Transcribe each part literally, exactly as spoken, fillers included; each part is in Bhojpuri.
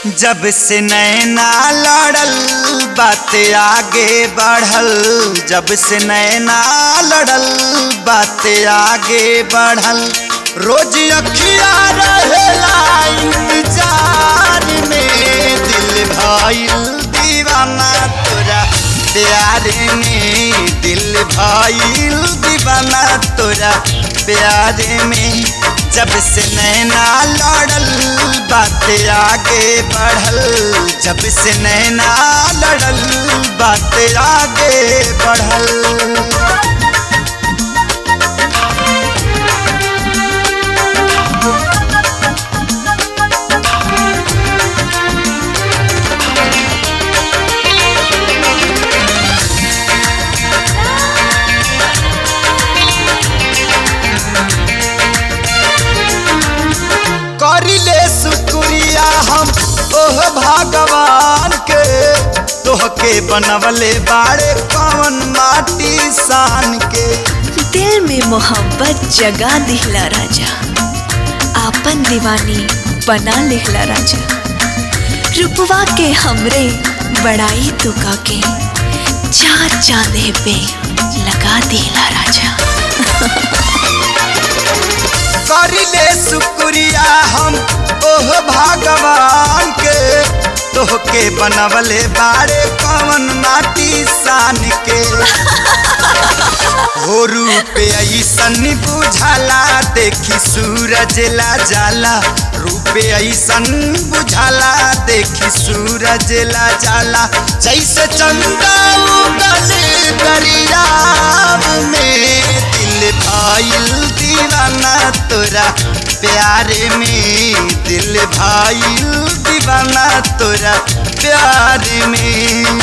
जब से नैना लड़ल बात आगे बढ़ल, जब से नैना लड़ल बात आगे बढ़ल, रोज अखिया रहेला इंतजार में, दिल भइल दीवाना तोरा प्यार में, दिल भइल दीवाना तोरा प्यार में। जब से नैना लड़ल बात आगे बढ़ल, जब से नैना लड़ल बात आगे बढ़ल। करिले शुक्रिया हम ओह भगवान के, तोहके बनवले बाड़े कौन माटी सान के। दिल में मोहब्बत जगा दिहला राजा, आपन दीवानी बना लिहला राजा, रुपवा के हमरे बड़ाई तुका के चार चांदे पे लगा दिहला राजा। करिले शुक्रिया हम ओह भगवान के, तोहके बनवले बाड़े कौन माटी सान के। हो रूप ऐसन बुझाला देखी सूरज ला जाला, रूप ऐसन बुझाला देखी सूरज ला जाला, जैसे चंदा उगल दरिया में, दिल भइल दीवाना तोरा प्यार में, दिल भइल दीवाना तोरा प्यार में।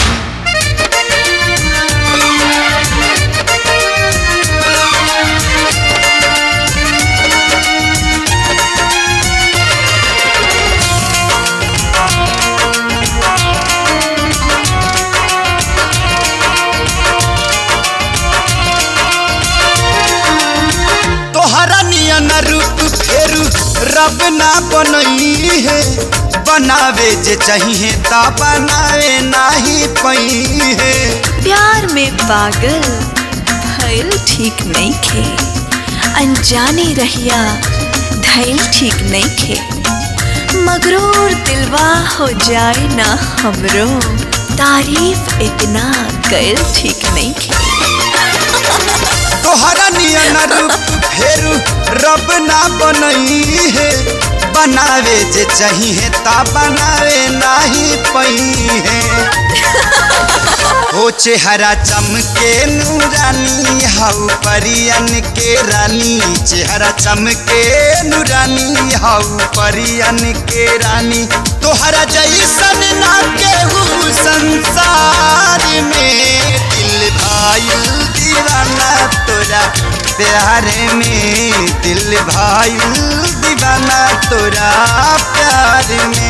तोहरा नियन रूप फेरू रब ना बनई है, बनावे जे चाहिए ता बनावे नाही पई है। प्यार में पागल भइल ठीक नहीं खे, अनजाने रहिया धैल ठीक नहीं खे, मगरूर दिलवा हो जाए ना हमरो, तारीफ इतना कैल ठीक नहीं खे। तोहरा नियन रूप फेरू रब ना बनई है, बनावे जे चाहिए ता बनावे नाही पई है। हो चेहरा चमके नूरानी हाउ परियन के रानी, चेहरा चमके नूरानी हाउ परियन के रानी, तोहरा जैसन ना केहू संसार में, दिल भइल दीवाना तोरा प्यार में, दिल भइल दीवाना तोरा प्यार में।